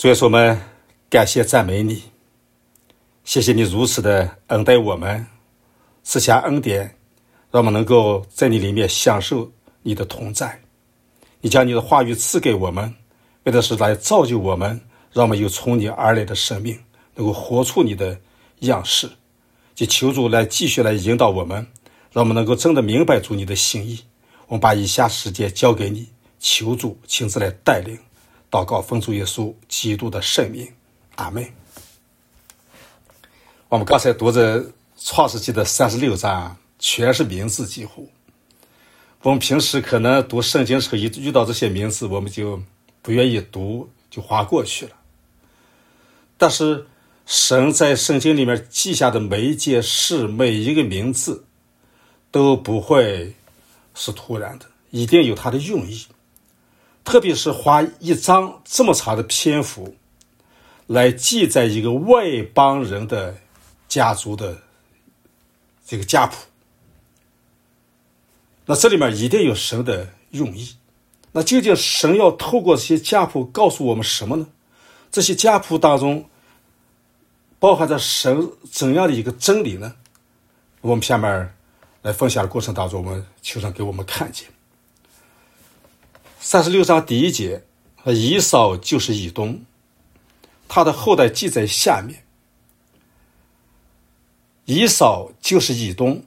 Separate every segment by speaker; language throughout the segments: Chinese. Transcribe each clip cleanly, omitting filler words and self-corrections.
Speaker 1: 主耶稣，我们感谢赞美你，谢谢你如此的恩待我们，赐下恩典，让我们能够在你里面享受你的同在。你将你的话语赐给我们，为的是来造就我们，让我们有从你而来的生命，能够活出你的样式。就求主来继续来引导我们，让我们能够真的明白主你的心意。我们把以下时间交给你，求主亲自来带领。祷告奉主耶稣基督的圣名，阿们。我们刚才读着创世纪的36章，全是名字，几乎我们平时可能读圣经时候遇到这些名字，我们就不愿意读，就划过去了。但是神在圣经里面记下的每一件事，每一个名字都不会是突然的，一定有它的用意。特别是花一章这么长的篇幅来记载一个外邦人的家族的这个家谱，那这里面一定有神的用意。那究竟神要透过这些家谱告诉我们什么呢？这些家谱当中包含着神怎样的一个真理呢？我们下面来分享的过程当中，我们求神给我们看见。36章第1节，以扫就是以东，他的后代记在下面。以扫就是以东，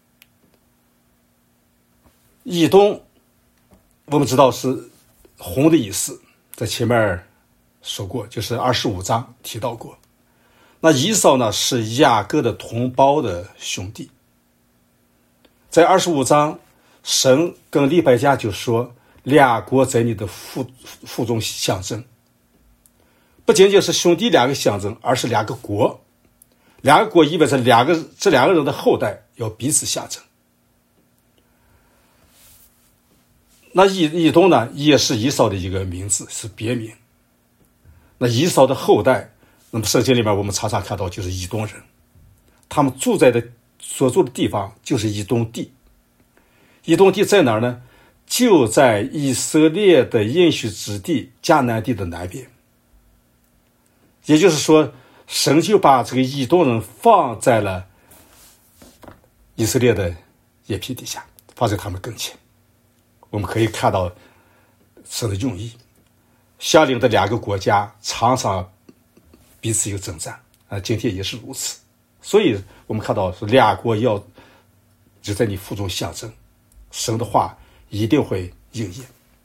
Speaker 1: 以东我们知道是红的意思，在前面说过，就是25章提到过。那以扫呢，是雅各的同胞的兄弟。在25章，神跟利百加就说，两国在你的腹中相争，不仅仅是兄弟两个相争，而是两个国。两个国意味着这两个人的后代要彼此相争。那以东呢，也是以扫的一个名字，是别名。那以扫的后代，那么圣经里面我们常常看到就是以东人，他们所住的地方就是以东地。以东地在哪儿呢？就在以色列的应许之地迦南地的南边。也就是说，神就把这个以东人放在了以色列的眼皮底下，放在他们跟前。我们可以看到神的用意，相邻的两个国家常常彼此有征战今天也是如此。所以我们看到是两国要就在你腹中相争，神的话一定会应验。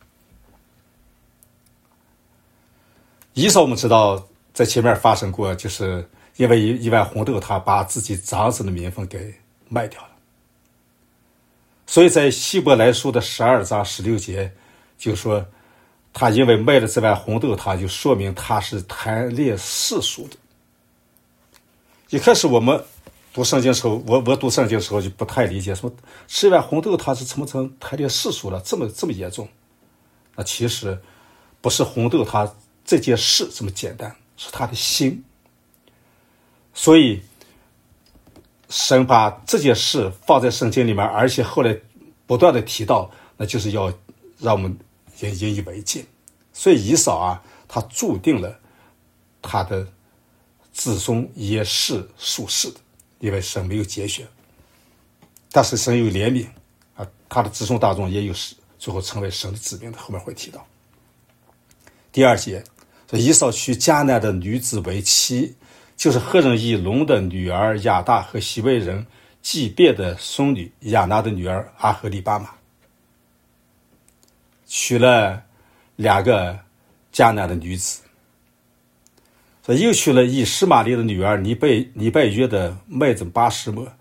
Speaker 1: 以扫我们知道在前面发生过，就是因为一碗红豆他把自己长子的名分给卖掉了。所以在希伯来书的12章16节就说，他因为卖了这碗红豆，他就说明他是贪恋世俗的。一开始我们读圣经的时候，我读圣经的时候就不太理解，说吃一碗红豆他是怎么成贪恋世俗了，这么严重。那其实不是红豆他这件事这么简单，是他的心。所以神把这件事放在圣经里面，而且后来不断的提到，那就是要让我们引以为戒。所以以扫他注定了他的子孙也是属世的，因为神没有拣选。但是神有怜悯他的子孙当中也有最后成为神的子民的，后面会提到。第2节，以扫娶迦南的女子为妻，就是赫人以龙的女儿亚大和西魏人祭别的孙女亚拿的女儿阿合利巴玛，娶了2个迦南的女子。所以又娶了以实玛利的女儿尼拜约的麦子巴什摩，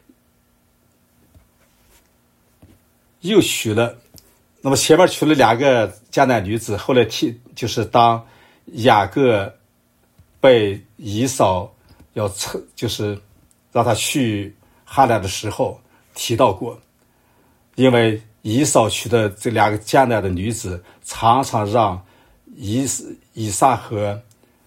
Speaker 1: 又娶了，那么前面娶了2个迦南女子，后来就是当雅各被以扫就是让他去哈兰的时候提到过，因为以扫娶的这2个迦南的女子常常让以撒和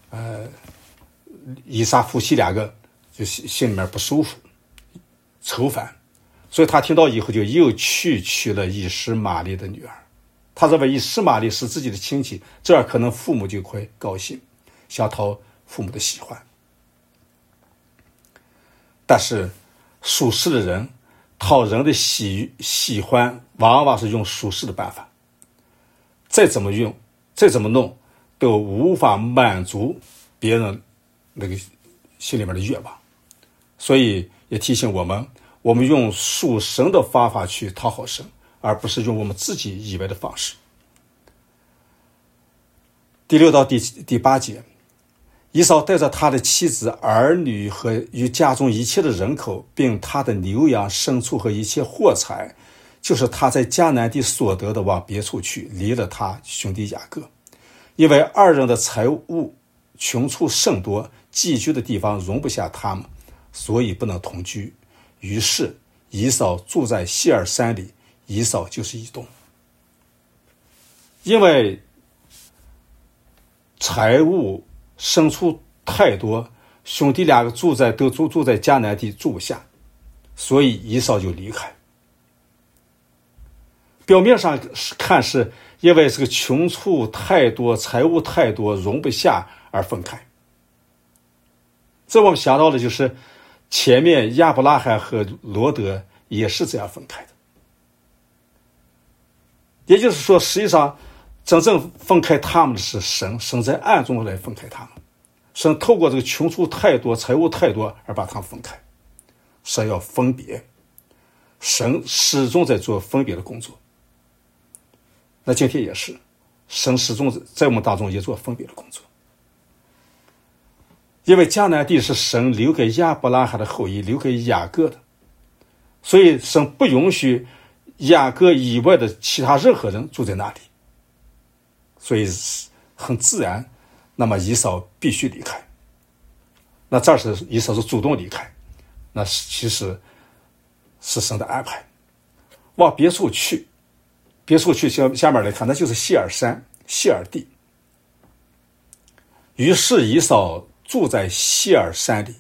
Speaker 1: 以撒夫妻2个就心里面不舒服愁烦，所以他听到以后就又娶了以实玛利的女儿。他认为以实玛利是自己的亲戚，这样可能父母就会高兴。 想讨父母的喜欢。但是属世的人讨人的喜欢，往往是用属世的办法，再怎么弄，都无法满足别人那个心里面的愿望。所以也提醒我们用属神的方法去讨好神，而不是用我们自己以为的方式。第6到第8节，以扫带着他的妻子、儿女和与家中一切的人口，并他的牛羊、牲畜和一切货财，就是他在迦南地所得的，往别处去，离了他兄弟雅各。因为二人的财物穷处甚多，寄居的地方容不下他们，所以不能同居。于是以扫住在西珥山里，以扫就是以东。因为财物牲畜太多，兄弟两个住在迦南地住不下，所以以扫就离开。表面上看是因为这个穷处太多，财物太多，容不下而分开。这我们想到的就是前面亚伯拉罕和罗德也是这样分开的。也就是说，实际上真正分开他们的是神在暗中来分开他们。神透过这个穷处太多、财物太多而把他们分开。神要分别，神始终在做分别的工作。那今天也是，神始终在我们当中也做分别的工作。因为迦南地是神留给亚伯拉罕的后裔，留给雅各的，所以神不允许雅各以外的其他任何人住在那里，所以很自然，那么以扫必须离开。那这是以扫是主动离开，那其实是神的安排，往别处去。别处去，下面来看，那就是西珥山、西珥地。于是以扫住在西珥山里。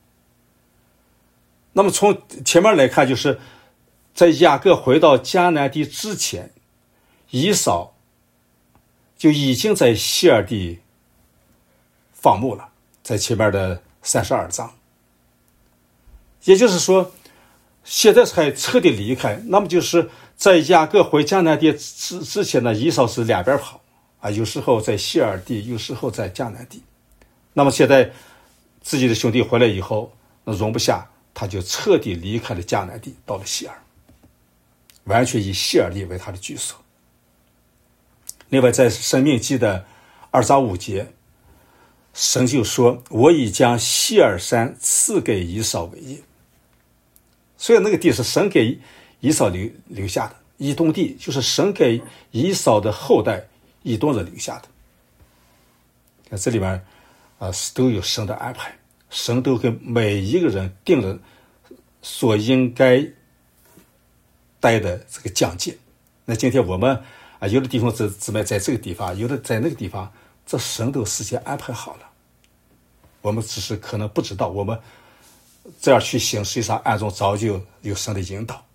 Speaker 1: 那么从前面来看，就是在雅各回到迦南地之前，以扫就已经在西珥地放牧了，在前面的32章。也就是说，现在才彻底离开，那么就是在雅各回迦南地之前呢，以扫是两边跑啊，有时候在西珥地，有时候在迦南地。那么现在自己的兄弟回来以后，那容不下，他就彻底离开了迦南地，到了西珥，完全以西珥地为他的居所。另外，在申命记的2章5节，神就说：“我已将西珥山赐给以扫为业。”所以那个地是神给以扫留下的，以东地就是神给以扫的后代以东人留下的。看这里面都有神的安排，神都给每一个人定了所应该待的这个疆界。那今天我们有的地方姊妹在这个地方，有的在那个地方，这神都事先安排好了，我们只是可能不知道，我们这样去行，实际上暗中早就有神的引导，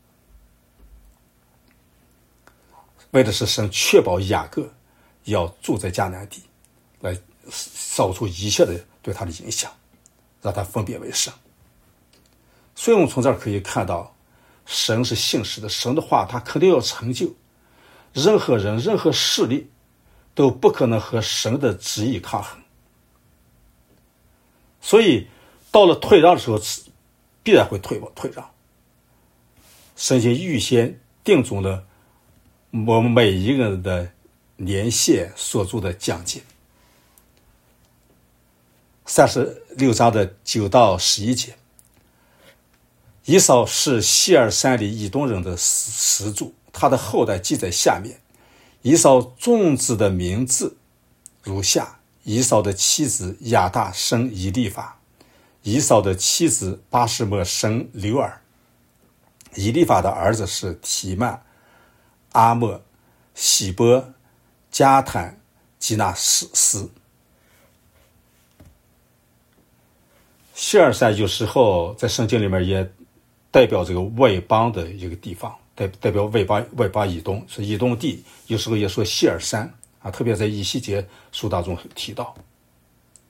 Speaker 1: 为的是神确保雅各要住在迦南地，来扫除一切的对他的影响，让他分别为圣。所以我们从这儿可以看到，神是信实的，神的话他肯定要成就，任何人任何势力都不可能和神的旨意抗衡。所以到了退让的时候，必然会退让。神已经预先定准了我们每一个人的年限所住的疆界。36章的9到11节，以扫是西珥山里以东人的始祖，他的后代记在下面。以扫众子的名字如下：以扫的妻子亚大生以利法，以扫的妻子巴示摩生流尔。以利法的儿子是提曼、阿莫、喜波、加坦、基纳斯。西珥山有时候在圣经里面也代表这个外邦的一个地方，代表外邦以东，是以东地，有时候也说西珥山啊，特别在以西结书当中提到。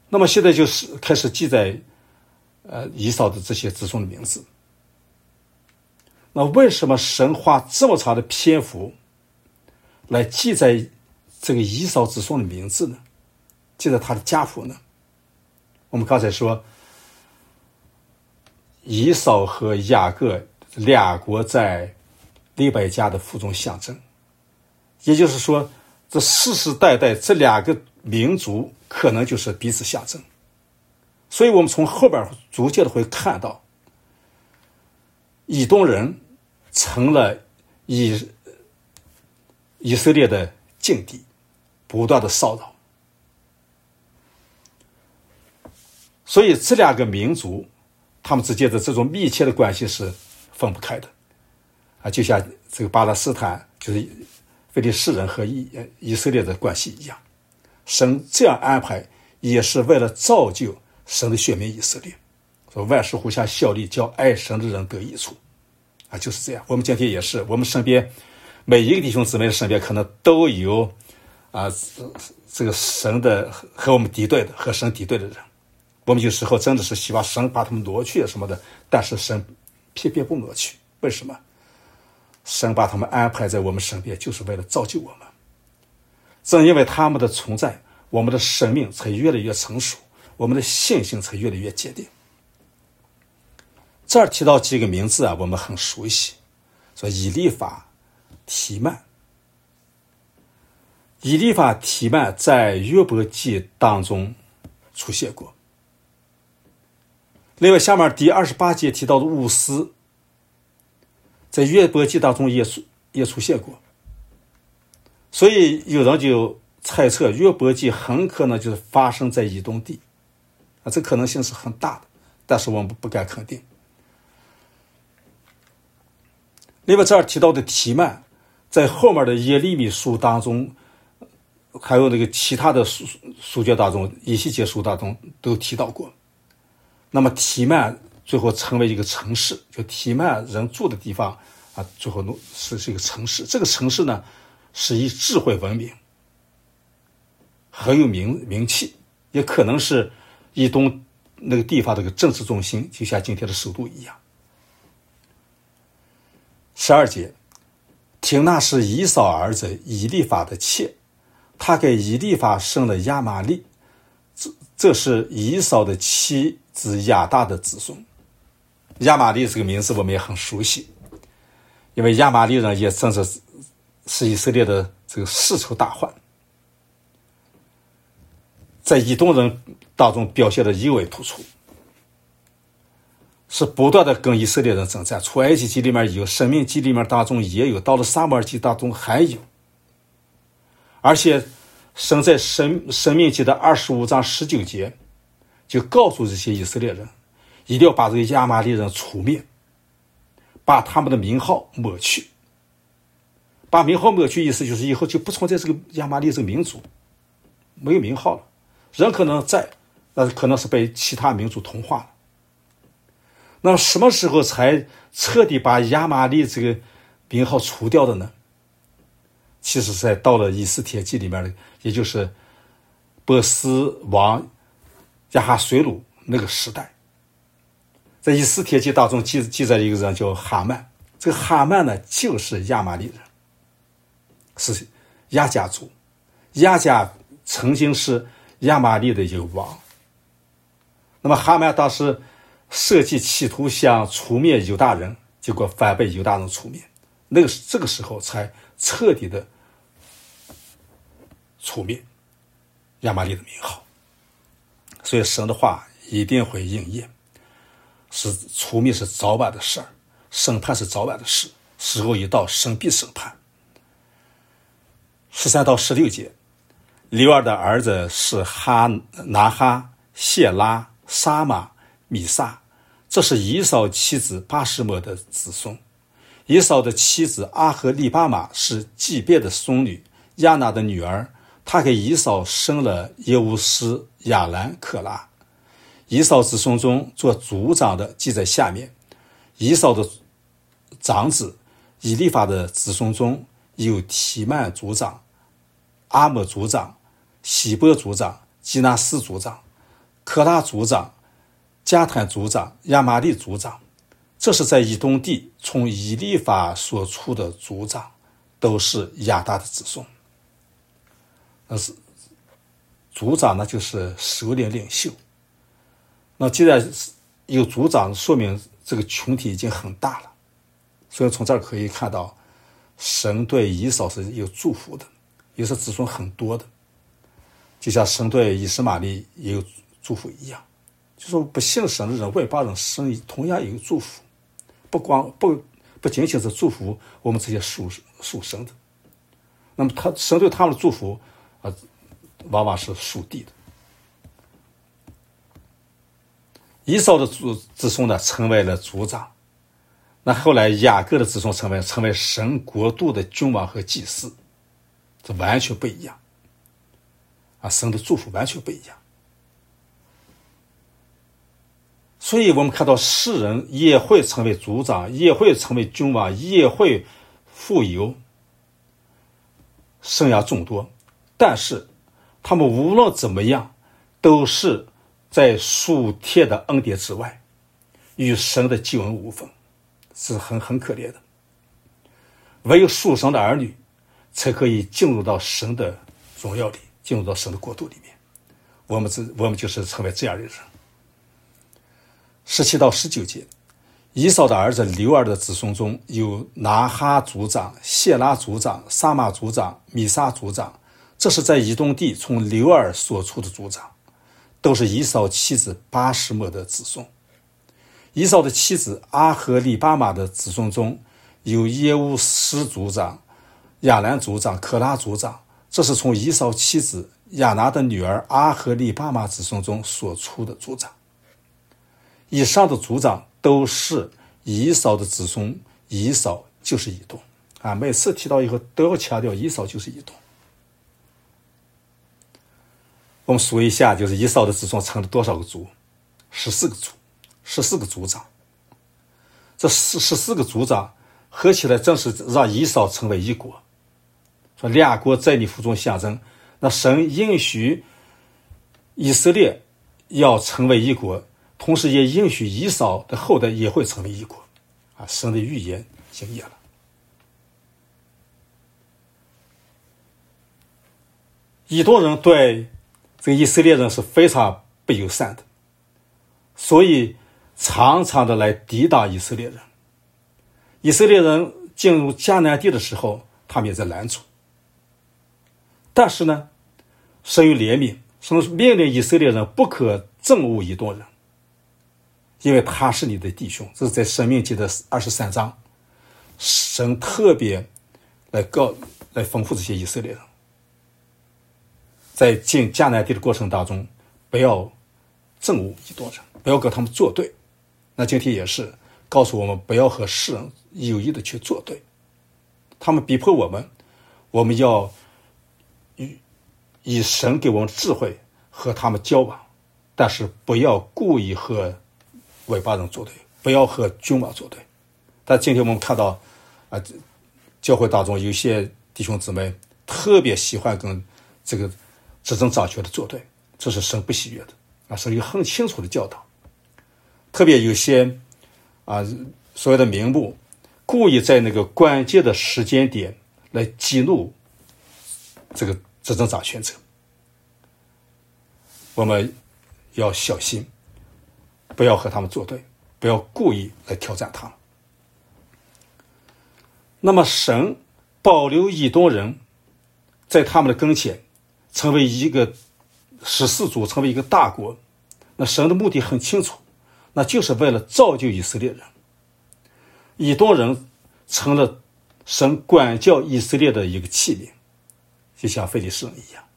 Speaker 1: 那么现在就是开始记载以扫的这些子孙的名字。那为什么神花这么长的篇幅来记载这个以扫子孙的名字呢？记载他的家谱呢？我们刚才说以扫和雅各俩国在利百加的腹中相争，也就是说这世世代代这两个民族可能就是彼此相争。所以我们从后边逐渐的会看到以东人成了以色列的劲敌，不断的骚扰。所以这两个民族他们之间的这种密切的关系是分不开的就像这个巴勒斯坦就是非利士人和以色列的关系一样。神这样安排也是为了造就神的选民以色列，说万事互相效力，叫爱神的人得益处就是这样。我们今天也是，我们身边每一个弟兄姊妹的身边可能都有这个神的和我们敌对的，和神敌对的人。我们有时候真的是希望神把他们挪去什么的，但是神偏偏不挪去。为什么？神把他们安排在我们身边，就是为了造就我们。正因为他们的存在，我们的生命才越来越成熟，我们的信心才越来越坚定。这儿提到几个名字我们很熟悉，说以利法、提曼。以利法、提曼在约伯记当中出现过。另外下面第28节提到的乌斯，在约伯记当中也出现过。所以有人就猜测约伯记很可能就是发生在以东地这可能性是很大的，但是我们不敢肯定。另外这儿提到的提曼，在后面的耶利米书当中，还有那个其他的书卷当中，以西结书当中都提到过。那么提曼最后成为一个城市，就提曼人住的地方最后是一个城市。这个城市呢是以智慧闻名，很有名气，也可能是以东那个地方的政治中心，就像今天的首都一样。12节，亭纳是以扫儿子以利法的妾，他给以利法生了亚玛利，这是以扫的妻子亚大的子孙。亚玛利这个名字我们也很熟悉，因为亚玛利人也正是以色列的这个世仇大患，在以东人当中表现的尤为突出，是不断的跟以色列人征战。出埃及记里面有，申命记里面当中也有，到了撒母耳记当中还有。而且神在申命记的25章19节就告诉这些以色列人，一定要把这个亚玛利人除灭，把他们的名号抹去。把名号抹去意思就是以后就不存在这个亚玛利这个民族，没有名号了。人可能在，但是可能是被其他民族同化了。那么什么时候才彻底把亚玛利这个名号除掉的呢？其实在到了以斯帖记里面的，也就是波斯王亚哈随鲁那个时代。在以斯帖记当中记载一个人叫哈曼，这个哈曼呢就是亚玛利人，是亚甲族。亚甲曾经是亚玛利的一个王。那么哈曼当时设计企图想除灭犹大人，结果反被犹大人除灭。这个时候才彻底的除灭亚玛利的名号。所以神的话一定会应验，是除灭是早晚的事儿，审判是早晚的事，时候一到，神必审判。13到16节，利尔的儿子是拿哈、谢拉、沙玛、米撒，这是以扫妻子巴示摩的子孙。以扫的妻子阿和利巴玛是祭别的孙女，亚拿的女儿，她给以扫生了耶乌斯、亚兰、克拉。以扫子孙中做族长的记在下面。以扫的长子以利法的子孙中有提曼族长、阿摩族长、希波族长、基纳斯族长， 可拉族长、加坦族长、亚玛利族长，这是在以东地从以利法所出的族长，都是亚达的子孙。那是族长呢，就是首领领袖。那既然有族长，说明这个群体已经很大了。所以从这儿可以看到，神对以扫是有祝福的，也是子孙很多的，就像神对以实玛利也有祝福一样。就说不信神的人、外邦人，神同样有祝福，不仅仅是祝福我们这些属神的，那么神对他们的祝福往往是属地的。以扫的子孙呢，成为了族长。那后来雅各的子孙成为神国度的君王和祭司，这完全不一样神的祝福完全不一样。所以我们看到世人也会成为族长，也会成为君王，也会富有，生养众多，但是他们无论怎么样，都是在属天的恩典之外，与神的救恩无分，是很可怜的。唯有属神的儿女才可以进入到神的荣耀里，进入到神的国度里面。我们就是成为这样的人。17到19节，以扫的儿子流儿的子孙中有拿哈族长、谢拉族长、撒玛族长、米沙族长，这是在以东地从流儿所出的族长，都是以扫妻子巴什抹的子孙。以扫的妻子阿和利巴玛的子孙中有耶乌斯族长、亚兰族长、可拉族长，这是从以扫妻子亚拿的女儿阿和利巴玛子孙中所出的族长。以上的族长都是以扫的子孙，以扫就是以东每次提到以后都要强调以扫就是以东。我们数一下，就是以扫的子孙成了多少个族？14个族，14个族长。这14个族长合起来，正是让以扫成为一国。说两国在你腹中相争，那神应许以色列要成为一国，同时也应许以扫的后代也会成为一国神的预言应验了。以东人对这个以色列人是非常不友善的，所以常常的来抵挡以色列人。以色列人进入迦南地的时候，他们也在拦阻。但是呢，神有怜悯，神命令以色列人不可憎恶以东人，因为他是你的弟兄。这是在申命记的23章，神特别来吩咐这些以色列人，在进迦南地的过程当中，不要憎恶以东人，不要跟他们作对。那今天也是告诉我们，不要和世人有意的去作对。他们逼迫我们，我们要以神给我们智慧和他们交往，但是不要故意和外邦人作对，不要和君王作对。但今天我们看到教会当中有些弟兄姊妹特别喜欢跟这个执政掌权的作对，这是神不喜悦的神有很清楚的教导。特别有些所谓的名目故意在那个关键的时间点来激怒这个执政掌权者，我们要小心，不要和他们作对，不要故意来挑战他们。那么神保留以东人在他们的跟前，成为一个14族，成为一个大国，那神的目的很清楚，那就是为了造就以色列人。以东人成了神管教以色列的一个器皿，就像非利士人一样。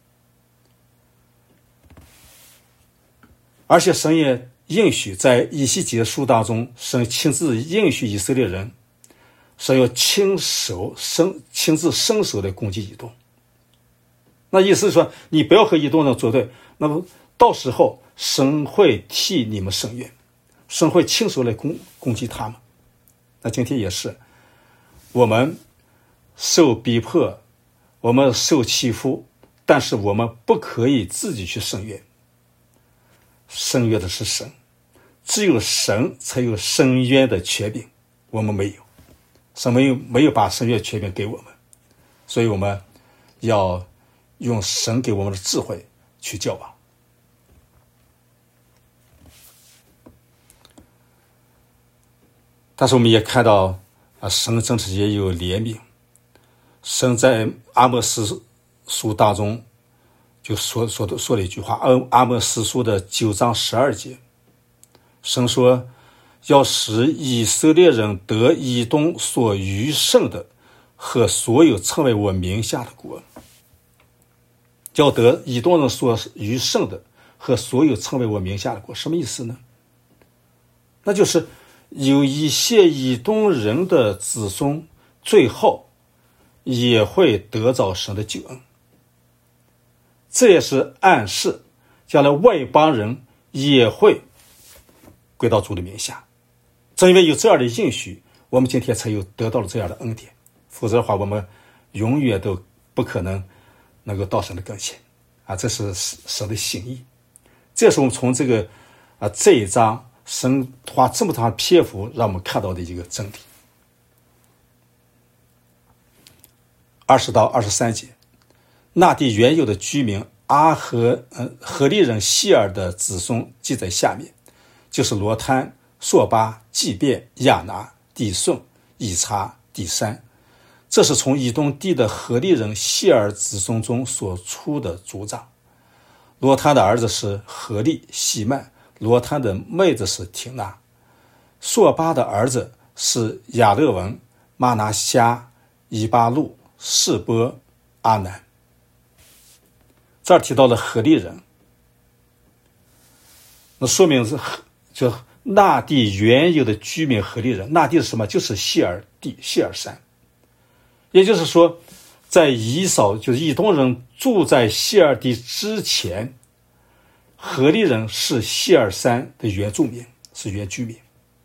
Speaker 1: 而且神也应许，在以西结书当中，神亲自应许以色列人，神要亲自伸手来攻击以东。那意思是说，你不要和以东人作对，那么到时候神会替你们伸冤，神会亲手来攻击他们。那今天也是，我们受逼迫，我们受欺负，但是我们不可以自己去伸冤。 伸冤的是神，只有神才有伸冤的权柄，我们没有，神没有把伸冤权柄给我们，所以我们要用神给我们的智慧去交往。但是我们也看到神真是也有怜悯。神在阿摩司书当中就说了一句话，阿摩司书的9章12节，神说要使以色列人得以东所余剩的和所有称为我名下的国，要得以东人所余剩的和所有称为我名下的国，什么意思呢？那就是有一些以东人的子孙最后也会得着神的救恩，这也是暗示将来外邦人也会归到主的名下。正因为有这样的应许，我们今天才有得到了这样的恩典，否则的话我们永远都不可能够到神的跟前这是神的心意。这是我们从这一章神花这么长的篇幅让我们看到的一个真理。20到23节，那地原有的居民何利人希尔的子孙记在下面，就是罗摊、朔巴、基便、亚拿、底顺、以查、底山，这是从以东地的何利人希尔子孙中所出的族长。罗摊的儿子是何利、希曼，罗摊的妹子是廷娜。朔巴的儿子是亚勒文、玛拿虾、以巴路、示波、阿南。这儿提到了何利人，那说明是就那地原有的居民何利人。那地是什么？就是希尔地、希尔山。也就是说，在以扫就是以东人住在希尔地之前，何利人是希尔山的原住民，是原居民。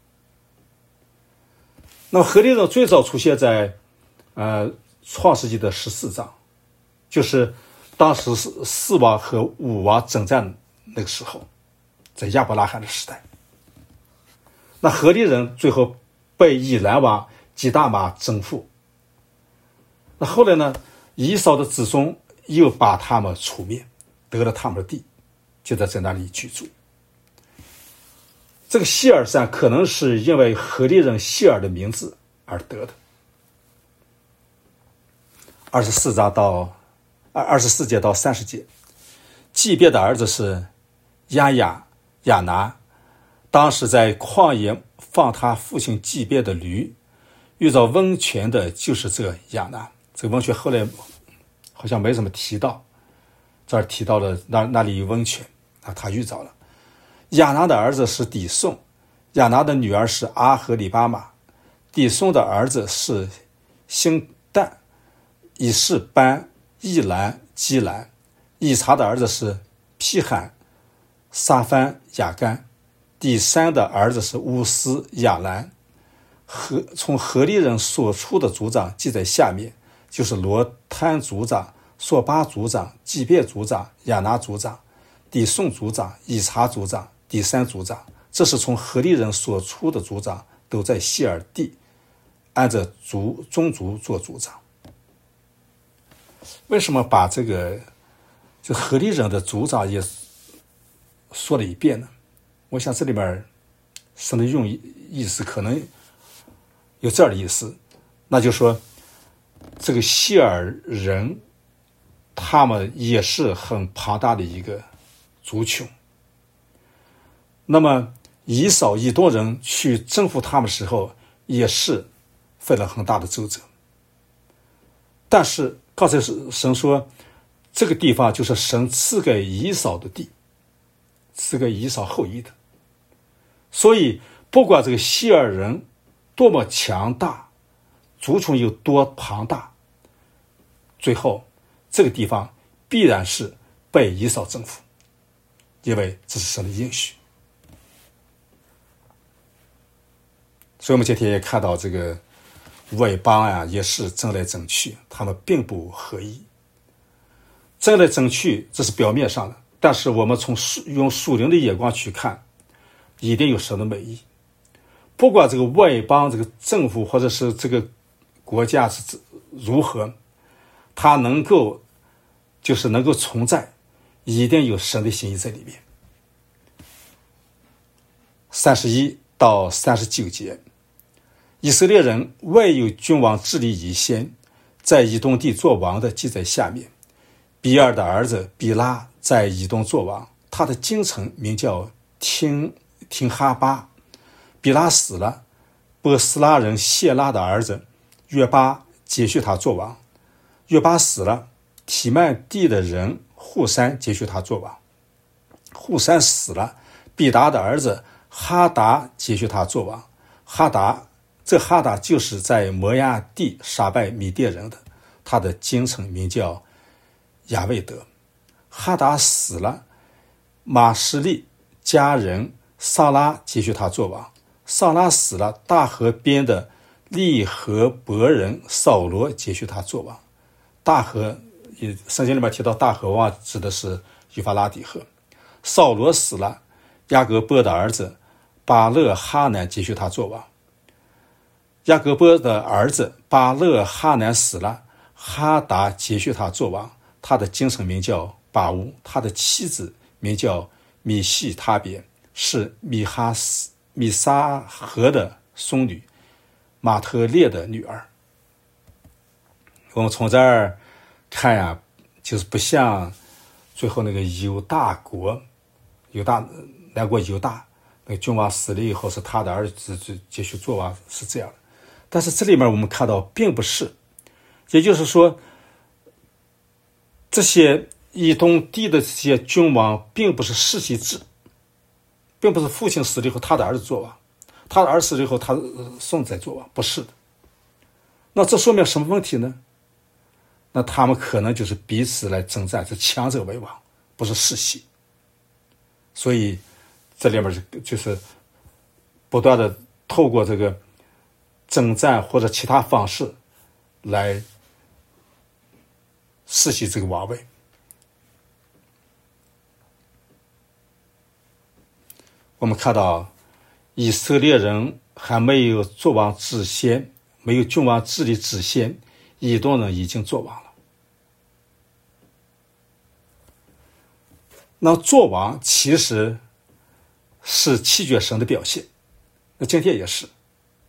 Speaker 1: 那么何利人最早出现在创世纪的14章，就是当时4王和5王征战那个时候，在亚伯拉罕的时代。那何利人最后被以兰王基大马征服。那后来呢，以扫的子孙又把他们除灭，得了他们的地，就在那里居住。这个希尔山可能是因为何利人希尔的名字而得的。24节到30节，基便的儿子是亚拿，当时在旷野放他父亲基便的驴，遇到温泉的就是这亚拿。这个温泉后来好像没怎么提到，这儿提到了那里有温泉他遇着了。亚拿的儿子是底顺，亚拿的女儿是阿和里巴马，底顺的儿子是辛但、以示班、易兰、基兰，以查的儿子是批罕、撒番、雅干，第3的儿子是乌斯、亚兰。从何利人所出的族长记在下面，就是罗摊族长、朔巴族长、基便族长、亚拿族长、底顺族长、以查族长、第3族长。这是从何利人所出的族长，都在希尔地按着宗族做族长。为什么把这个就何利人的族长也说了一遍呢？我想这里面神的用意思可能有这样的意思，那就是说这个希尔人他们也是很庞大的一个族群。那么以扫以东人去征服他们的时候，也是费了很大的周折。但是刚才神说，这个地方就是神赐给以扫的地，赐给以扫后裔的。所以不管这个希尔人多么强大，族群有多庞大，最后这个地方必然是被以扫征服，因为这是神的应许。所以我们今天也看到这个外邦也是争来争去，他们并不合一。争来争去这是表面上的， 但是我们用属灵的眼光去看，一定有神的美意。不管这个外邦这个政府或者是这个国家是如何，它能够存在，一定有神的心意在里面。31到39节，以色列人外有君王治理以先，在以东地作王的记在下面。比尔的儿子比拉在以东作王，他的京城名叫廷哈巴。比拉死了，波斯拉人谢拉的儿子约巴接续他作王。约巴死了，提曼地的人户山接续他作王。户山死了，比达的儿子哈达接续他作王。哈达就是在摩押地杀败米甸人的，他的京城名叫亚未德。哈达死了，马士利家人萨拉接续他作王。萨拉死了，大河边的利和伯人扫罗接续他作王。大河，圣经里面提到大河王指的是幼发拉底河。扫罗死了，雅各伯的儿子巴勒哈南接续他作王。雅各伯的儿子巴勒哈南死了，哈达接续他作王，他的京城名叫巴乌，他的妻子名叫米细他别，是米沙河的孙女，马特列的女儿。我们从这儿看呀，就是不像最后那个南国犹大那个君王死了以后，是他的儿子继续作王，是这样的。但是这里面我们看到并不是，也就是说，这些以东地的这些君王并不是世袭制，并不是父亲死了以后他的儿子作王，他的儿子死了以后他孙子在作王，不是的。那这说明什么问题呢？那他们可能就是彼此来征战，是强者为王，不是世袭。所以这里面就是不断的透过这个征战或者其他方式来世袭这个王位。我们看到以色列人还没有作王之先，没有君王治理之先，以东人已经作王了。那作王其实是气绝神的表现，那今天也是。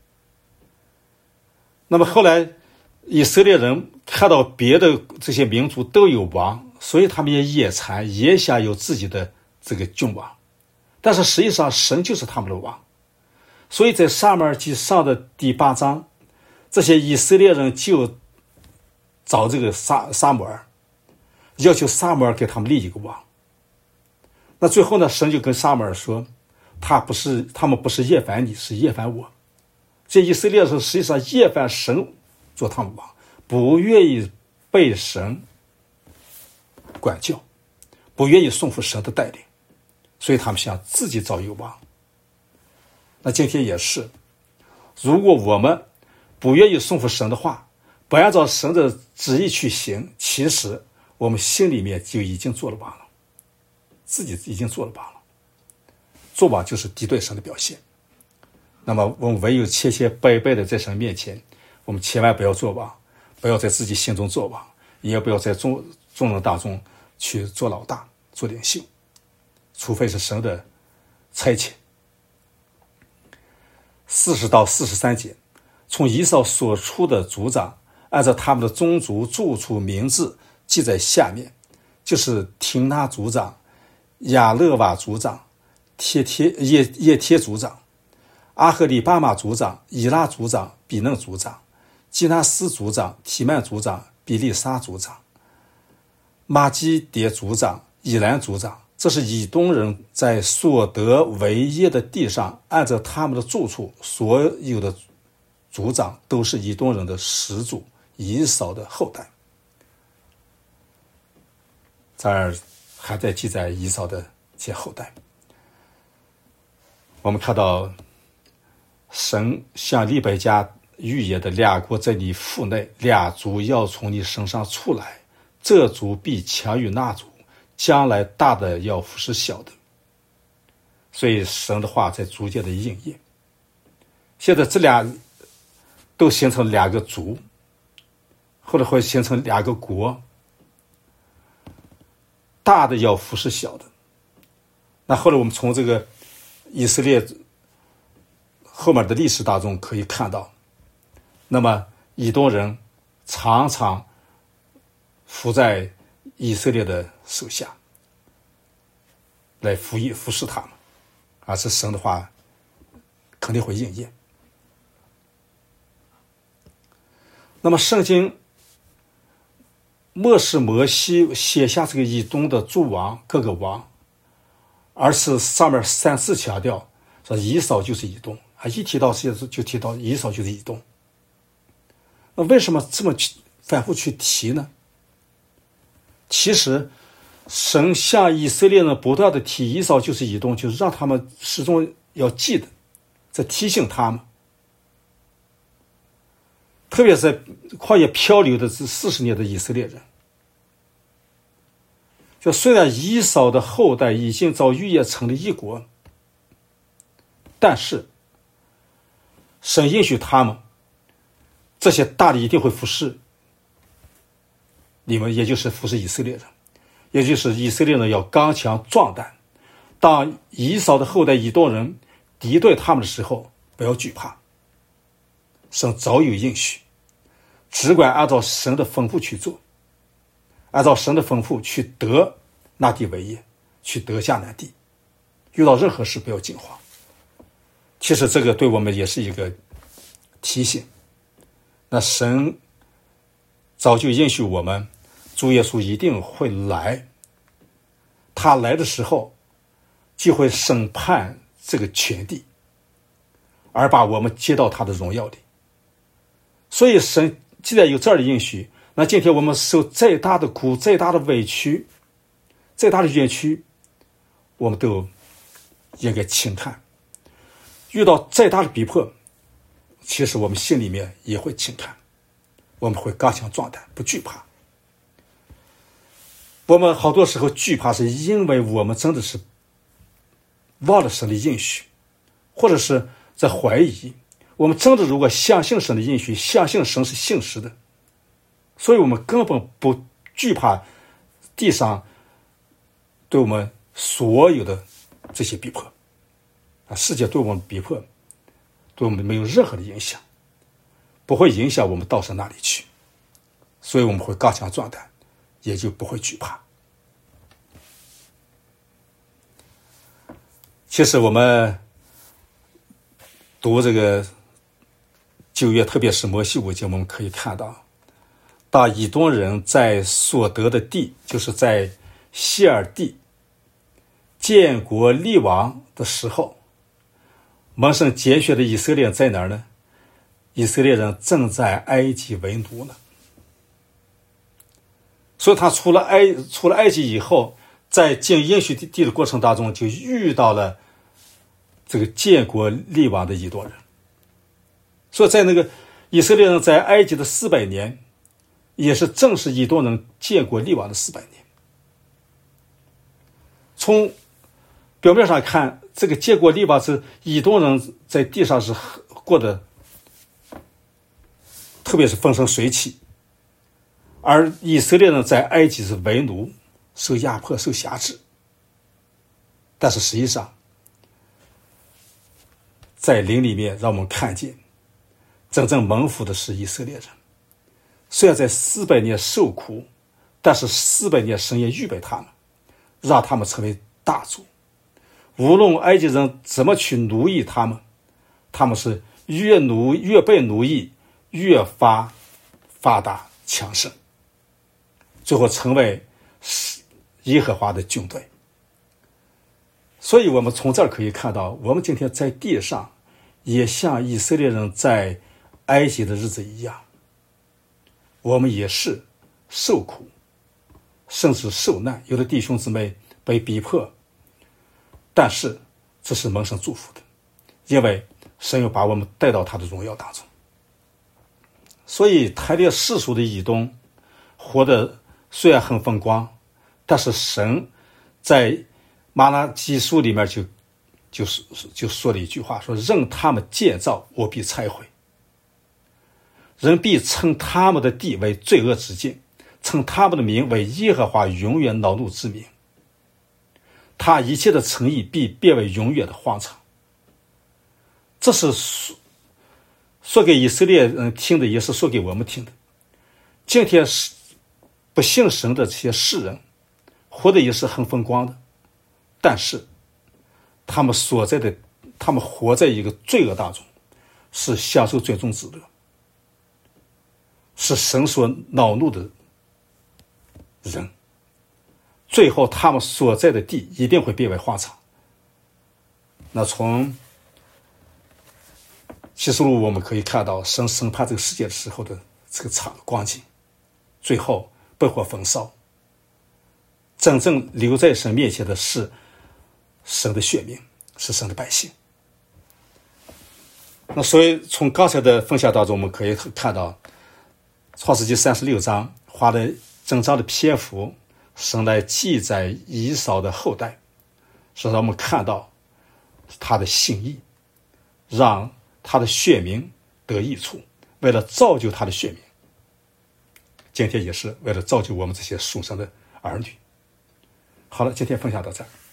Speaker 1: 那么后来以色列人看到别的这些民族都有王，所以他们也馋，也想有自己的这个君王。但是实际上神就是他们的王。所以在撒母耳记上的第8章，这些以色列人就找这个撒母耳，要求撒母耳给他们立一个王。那最后呢，神就跟撒母耳说，他们不是厌烦你，是厌烦我。这以色列人实际上厌烦神做他们王，不愿意被神管教，不愿意顺服神的带领，所以他们想自己造一个王。那今天也是，如果我们不愿意顺服神的话，不按照神的旨意去行，其实我们心里面就已经做了王了，自己已经做了王了。做王就是敌对神的表现。那么我们唯有切切拜拜的在神面前，我们千万不要做王，不要在自己心中做王，也不要在众人当中去做老大做领袖，除非是神的差遣。40到43节，从以扫所出的族长按照他们的宗族住处名字记在下面，就是廷拿族长、亚勒瓦族长、叶帖族长、阿赫里巴马族长、以拉族长、比嫩族长、基纳斯族长、提曼族长、比利沙族长、马基迭族长、以兰族长。这是以东人在所得为业的地上按照他们的住处，所有的族长都是以东人的始祖以扫的后代。这儿还在记载以扫的这些后代。我们看到神向利百加预言的2国在你腹内，2族要从你身上出来，这族必强于那族， 将来大的要服侍小的，所以神的话在逐渐的应验。现在这俩都形成两个族，或者会形成两个国，大的要服侍小的。那后来我们从这个以色列后面的历史当中可以看到，那么以东人常常服在以色列的手下，来服侍他们，这神的话肯定会应验。那么圣经漠视摩西写下这个以东的诸王各个王，而是上面3次强调说以扫就是以东，一提到就提到以扫就是以东。那为什么这么反复去提呢？其实神向以色列人不断的提以扫就是以东，就是让他们始终要记得，在提醒他们，特别是在旷野漂流的这40年的以色列人，就虽然以扫的后代已经遭逾越成了一国，但是神允许他们这些大的一定会服侍你们，也就是服侍以色列人，也就是以色列人要刚强壮胆，当以扫的后代以东人敌对他们的时候，不要惧怕，神早有应许，只管按照神的吩咐去做，按照神的吩咐去得那地为业，去得下那地，遇到任何事不要惊慌。其实这个对我们也是一个提醒，那神早就应许我们主耶稣一定会来，他来的时候就会审判这个全地，而把我们接到他的荣耀里。所以神既然有这样的应许，那今天我们受再大的苦，再大的委屈，再大的冤屈，我们都应该轻看。遇到再大的逼迫，其实我们心里面也会轻看，我们会刚强壮胆，不惧怕。我们好多时候惧怕是因为我们真的是忘了神的应许，或者是在怀疑。我们真的如果相信神的应许，相信神是信实的，所以我们根本不惧怕地上对我们所有的这些逼迫，世界对我们逼迫对我们没有任何的影响，不会影响我们到神那里去，所以我们会刚强壮胆，也就不会惧怕。其实我们读这个旧约，特别是摩西五经，我们可以看到，当以东人在所得的地，就是在西尔地建国立王的时候，蒙神拣选的以色列人在哪儿呢？以色列人正在埃及为奴呢。所以他出了埃及以后，在进应许地的过程当中，就遇到了这个建国立王的以东人。所以在那个以色列人在埃及的400年，也是正是以东人建国立王的400年。从表面上看，这个建国立王是以东人在地上是过得特别是风生水起，而以色列人在埃及是为奴，受压迫，受辖制。但是实际上在灵里面让我们看见，真正蒙福的是以色列人。虽然在400年受苦，但是400年神也预备他们，让他们成为大族。无论埃及人怎么去奴役他们，他们是越被奴役，越发达强盛，最后成为耶和华的军队。所以我们从这儿可以看到，我们今天在地上也像以色列人在埃及的日子一样，我们也是受苦，甚至受难，有的弟兄姊妹被逼迫，但是这是蒙神祝福的，因为神又把我们带到他的荣耀当中。所以台列世俗的以东活得虽然很风光， 但是神在马拉基书里面就说了一句话，说任他们建造，我必拆毁。人必称他们的地为罪恶之境，称他们的名为耶和华永远恼怒之名。他一切的诚意必变为永远的荒场。这是说给以色列人听的，也是说给我们听的。今天不信神的这些世人，活的也是很风光的，但是他们活在一个罪恶当中，是享受最终之乐，是神所恼怒的人。最后他们所在的地一定会变为荒场。那从启示录我们可以看到神审判这个世界的时候的这个光景，最后被火焚烧，真正留在神面前的是神的选民，是神的百姓。那所以从刚才的分享当中，我们可以看到创世纪36章花了整章的篇幅，神来记载以扫的后代，是让我们看到他的心意，让他的选民得益处，为了造就他的选民，今天也是为了造就我们这些属神的儿女。好了，今天分享到这儿。